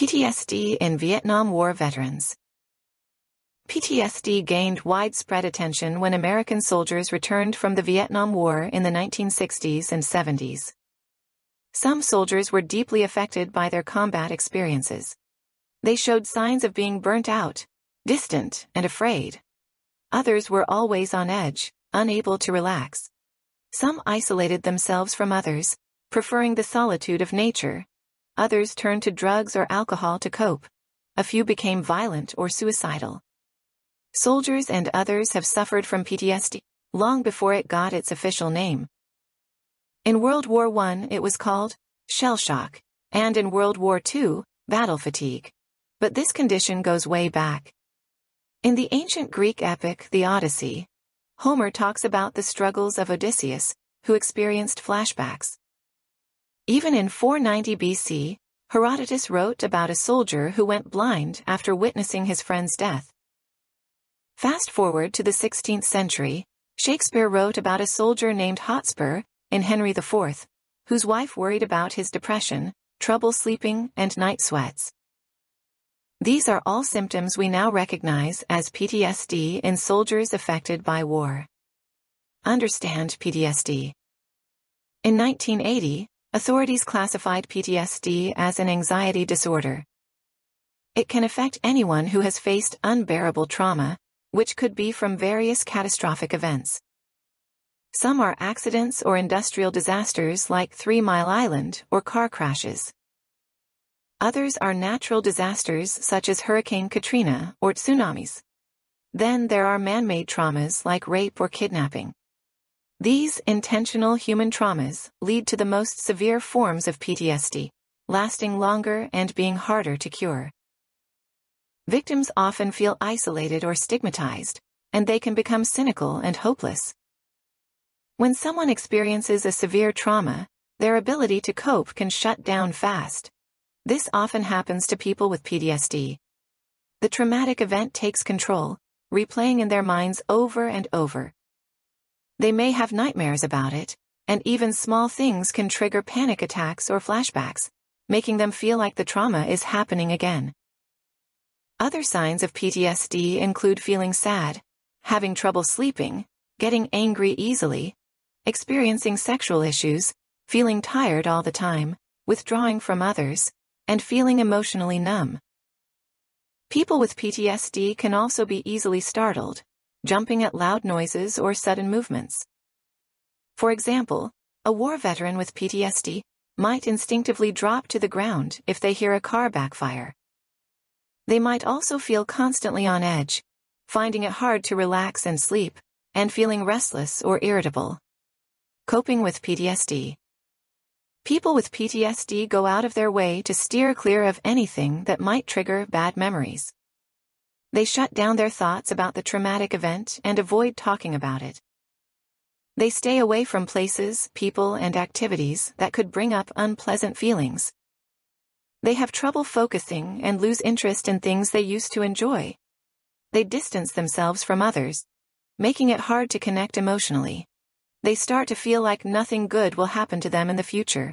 PTSD in Vietnam War veterans. PTSD gained widespread attention when American soldiers returned from the Vietnam War in the 1960s and 70s. Some soldiers were deeply affected by their combat experiences. They showed signs of being burnt out, distant, and afraid. Others were always on edge, unable to relax. Some isolated themselves from others, preferring the solitude of nature. Others turned to drugs or alcohol to cope. A few became violent or suicidal. Soldiers and others have suffered from PTSD long before it got its official name. In World War I it was called shell shock, and in World War II, battle fatigue. But this condition goes way back. In the ancient Greek epic The Odyssey, Homer talks about the struggles of Odysseus, who experienced flashbacks. Even in 490 BC, Herodotus wrote about a soldier who went blind after witnessing his friend's death. Fast forward to the 16th century, Shakespeare wrote about a soldier named Hotspur, in Henry IV, whose wife worried about his depression, trouble sleeping, and night sweats. These are all symptoms we now recognize as PTSD in soldiers affected by war. Understand PTSD. In 1980, authorities classified PTSD as an anxiety disorder. It can affect anyone who has faced unbearable trauma, which could be from various catastrophic events. Some are accidents or industrial disasters like 3 Mile Island or car crashes. Others are natural disasters such as Hurricane Katrina or tsunamis. Then there are man-made traumas like rape or kidnapping. These intentional human traumas lead to the most severe forms of PTSD, lasting longer and being harder to cure. Victims often feel isolated or stigmatized, and they can become cynical and hopeless. When someone experiences a severe trauma, their ability to cope can shut down fast. This often happens to people with PTSD. The traumatic event takes control, replaying in their minds over and over. They may have nightmares about it, and even small things can trigger panic attacks or flashbacks, making them feel like the trauma is happening again. Other signs of PTSD include feeling sad, having trouble sleeping, getting angry easily, experiencing sexual issues, feeling tired all the time, withdrawing from others, and feeling emotionally numb. People with PTSD can also be easily startled, jumping at loud noises or sudden movements. For example, a war veteran with PTSD might instinctively drop to the ground if they hear a car backfire. They might also feel constantly on edge, finding it hard to relax and sleep, and feeling restless or irritable. Coping with PTSD. People with PTSD go out of their way to steer clear of anything that might trigger bad memories. They shut down their thoughts about the traumatic event and avoid talking about it. They stay away from places, people, and activities that could bring up unpleasant feelings. They have trouble focusing and lose interest in things they used to enjoy. They distance themselves from others, making it hard to connect emotionally. They start to feel like nothing good will happen to them in the future.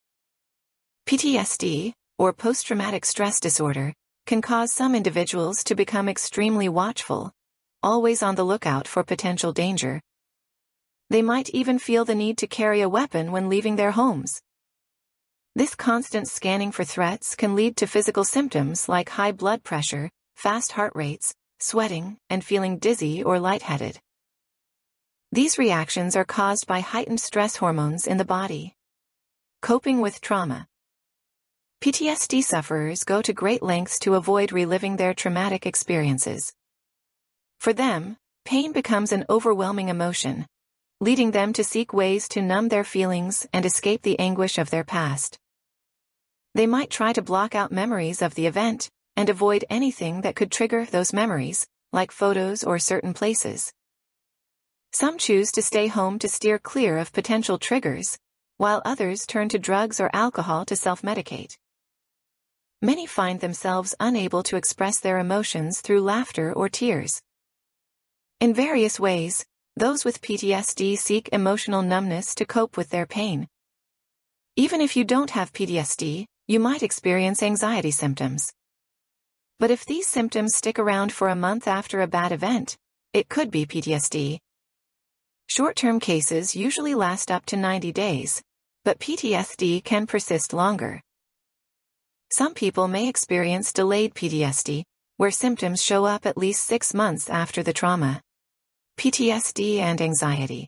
PTSD, or post-traumatic stress disorder, can cause some individuals to become extremely watchful, always on the lookout for potential danger. They might even feel the need to carry a weapon when leaving their homes. This constant scanning for threats can lead to physical symptoms like high blood pressure, fast heart rates, sweating, and feeling dizzy or lightheaded. These reactions are caused by heightened stress hormones in the body. Coping with trauma. PTSD sufferers go to great lengths to avoid reliving their traumatic experiences. For them, pain becomes an overwhelming emotion, leading them to seek ways to numb their feelings and escape the anguish of their past. They might try to block out memories of the event and avoid anything that could trigger those memories, like photos or certain places. Some choose to stay home to steer clear of potential triggers, while others turn to drugs or alcohol to self-medicate. Many find themselves unable to express their emotions through laughter or tears. In various ways, those with PTSD seek emotional numbness to cope with their pain. Even if you don't have PTSD, you might experience anxiety symptoms. But if these symptoms stick around for a month after a bad event, it could be PTSD. Short-term cases usually last up to 90 days, but PTSD can persist longer. Some people may experience delayed PTSD, where symptoms show up at least 6 months after the trauma. PTSD and anxiety.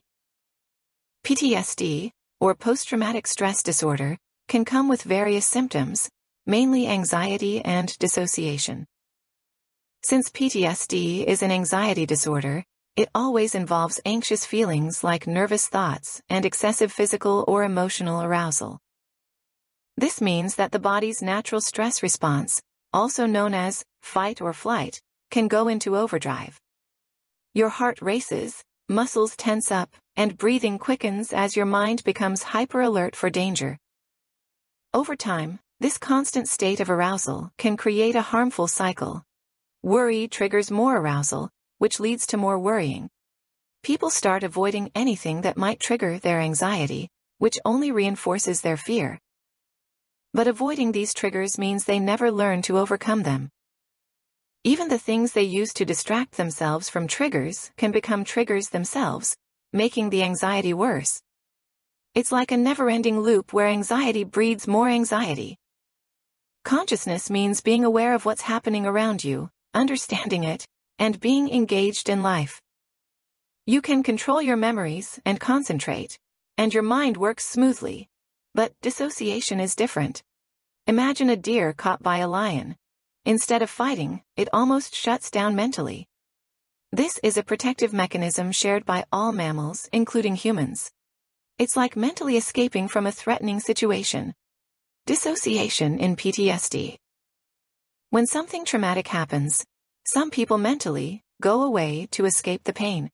PTSD, or post-traumatic stress disorder, can come with various symptoms, mainly anxiety and dissociation. Since PTSD is an anxiety disorder, it always involves anxious feelings like nervous thoughts and excessive physical or emotional arousal. This means that the body's natural stress response, also known as fight or flight, can go into overdrive. Your heart races, muscles tense up, and breathing quickens as your mind becomes hyper-alert for danger. Over time, this constant state of arousal can create a harmful cycle. Worry triggers more arousal, which leads to more worrying. People start avoiding anything that might trigger their anxiety, which only reinforces their fear. But avoiding these triggers means they never learn to overcome them. Even the things they use to distract themselves from triggers can become triggers themselves, making the anxiety worse. It's like a never-ending loop where anxiety breeds more anxiety. Consciousness means being aware of what's happening around you, understanding it, and being engaged in life. You can control your memories and concentrate, and your mind works smoothly. But dissociation is different. Imagine a deer caught by a lion. Instead of fighting, it almost shuts down mentally. This is a protective mechanism shared by all mammals, including humans. It's like mentally escaping from a threatening situation. Dissociation in PTSD. When something traumatic happens, some people mentally go away to escape the pain.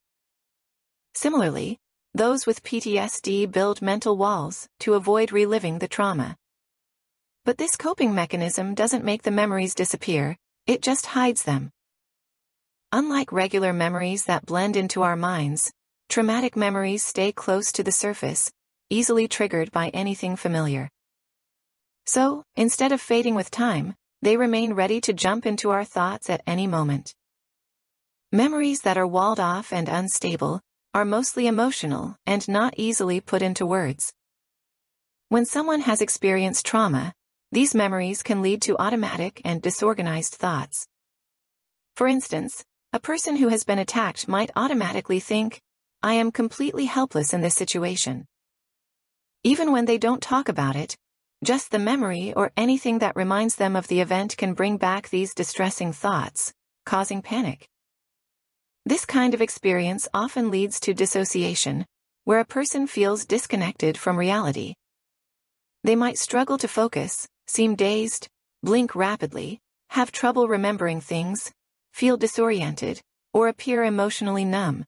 Similarly, those with PTSD build mental walls to avoid reliving the trauma. But this coping mechanism doesn't make the memories disappear, it just hides them. Unlike regular memories that blend into our minds, traumatic memories stay close to the surface, easily triggered by anything familiar. So, instead of fading with time, they remain ready to jump into our thoughts at any moment. Memories that are walled off and unstable are mostly emotional and not easily put into words. When someone has experienced trauma, these memories can lead to automatic and disorganized thoughts. For instance, a person who has been attacked might automatically think, "I am completely helpless in this situation." Even when they don't talk about it, just the memory or anything that reminds them of the event can bring back these distressing thoughts, causing panic. This kind of experience often leads to dissociation, where a person feels disconnected from reality. They might struggle to focus, seem dazed, blink rapidly, have trouble remembering things, feel disoriented, or appear emotionally numb.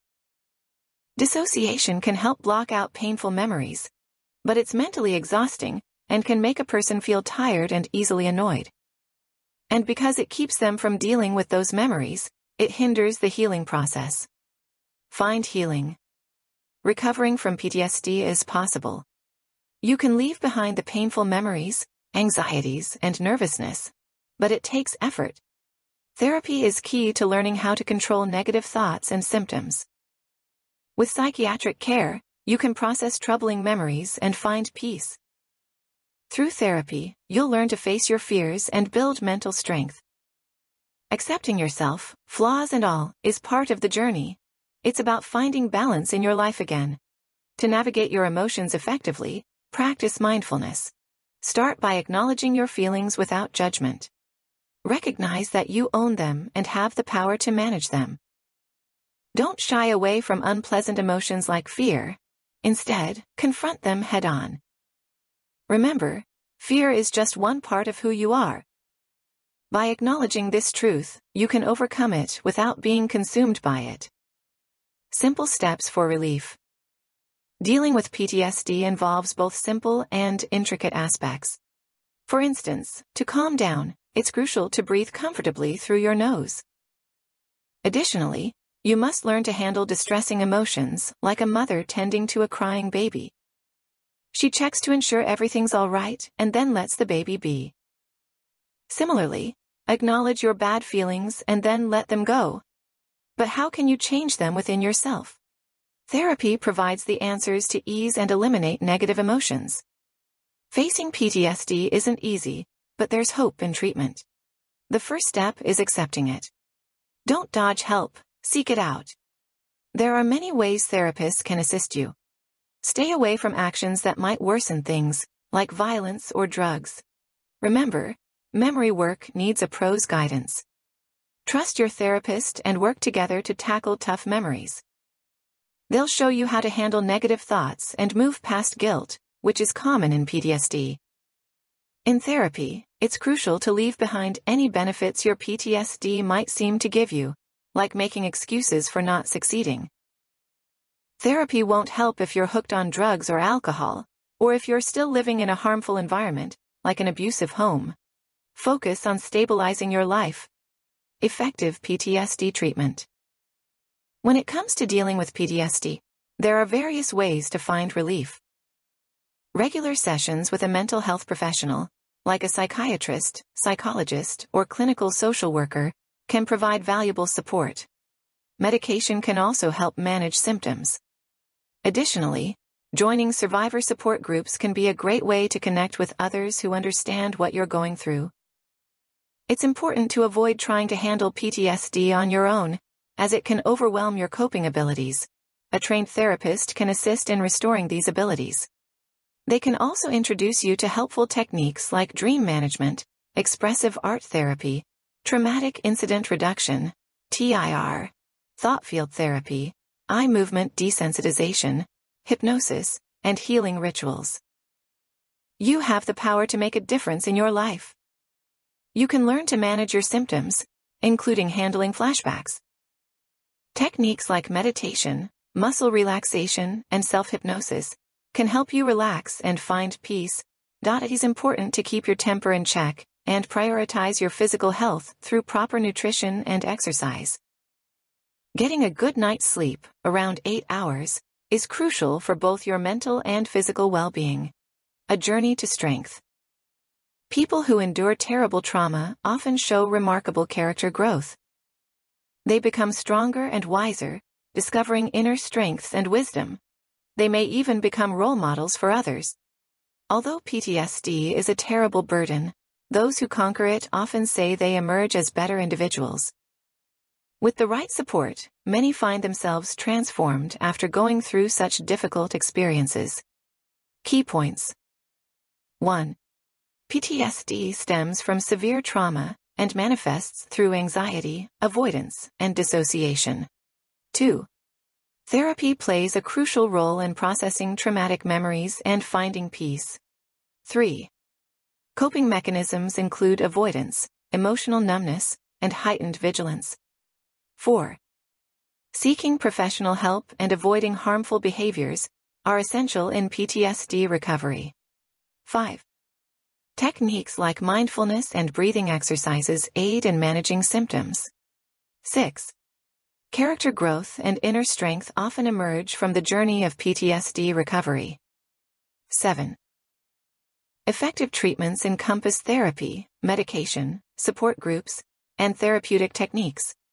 Dissociation can help block out painful memories, but it's mentally exhausting and can make a person feel tired and easily annoyed. And because it keeps them from dealing with those memories, it hinders the healing process. Find healing. Recovering from PTSD is possible. You can leave behind the painful memories, anxieties, and nervousness, but it takes effort. Therapy is key to learning how to control negative thoughts and symptoms. With psychiatric care, you can process troubling memories and find peace. Through therapy, you'll learn to face your fears and build mental strength. Accepting yourself, flaws and all, is part of the journey. It's about finding balance in your life again. To navigate your emotions effectively, practice mindfulness. Start by acknowledging your feelings without judgment. Recognize that you own them and have the power to manage them. Don't shy away from unpleasant emotions like fear. Instead, confront them head-on. Remember, fear is just one part of who you are. By acknowledging this truth, you can overcome it without being consumed by it. Simple steps for relief. Dealing with PTSD involves both simple and intricate aspects. For instance, to calm down, it's crucial to breathe comfortably through your nose. Additionally, you must learn to handle distressing emotions like a mother tending to a crying baby. She checks to ensure everything's all right and then lets the baby be. Similarly, acknowledge your bad feelings and then let them go. But how can you change them within yourself? Therapy provides the answers to ease and eliminate negative emotions. Facing PTSD isn't easy, but there's hope in treatment. The first step is accepting it. Don't dodge help, seek it out. There are many ways therapists can assist you. Stay away from actions that might worsen things, like violence or drugs. Remember, memory work needs a pro's guidance. Trust your therapist and work together to tackle tough memories. They'll show you how to handle negative thoughts and move past guilt, which is common in PTSD. In therapy, it's crucial to leave behind any benefits your PTSD might seem to give you, like making excuses for not succeeding. Therapy won't help if you're hooked on drugs or alcohol, or if you're still living in a harmful environment, like an abusive home. Focus on stabilizing your life. Effective PTSD treatment. When it comes to dealing with PTSD, there are various ways to find relief. Regular sessions with a mental health professional, like a psychiatrist, psychologist, or clinical social worker, can provide valuable support. Medication can also help manage symptoms. Additionally, joining survivor support groups can be a great way to connect with others who understand what you're going through. It's important to avoid trying to handle PTSD on your own, as it can overwhelm your coping abilities. A trained therapist can assist in restoring these abilities. They can also introduce you to helpful techniques like dream management, expressive art therapy, traumatic incident reduction, TIR, thought field therapy, eye movement desensitization, hypnosis, and healing rituals. You have the power to make a difference in your life. You can learn to manage your symptoms, including handling flashbacks. Techniques like meditation, muscle relaxation, and self-hypnosis can help you relax and find peace. It is important to keep your temper in check and prioritize your physical health through proper nutrition and exercise. Getting a good night's sleep, around 8 hours, is crucial for both your mental and physical well-being. A journey to strength. People who endure terrible trauma often show remarkable character growth. They become stronger and wiser, discovering inner strengths and wisdom. They may even become role models for others. Although PTSD is a terrible burden, those who conquer it often say they emerge as better individuals. With the right support, many find themselves transformed after going through such difficult experiences. Key points. 1. PTSD stems from severe trauma and manifests through anxiety, avoidance, and dissociation. 2. Therapy plays a crucial role in processing traumatic memories and finding peace. 3. Coping mechanisms include avoidance, emotional numbness, and heightened vigilance. 4. Seeking professional help and avoiding harmful behaviors are essential in PTSD recovery. 5. Techniques like mindfulness and breathing exercises aid in managing symptoms. 6. Character growth and inner strength often emerge from the journey of PTSD recovery. 7. Effective treatments encompass therapy, medication, support groups, and therapeutic techniques.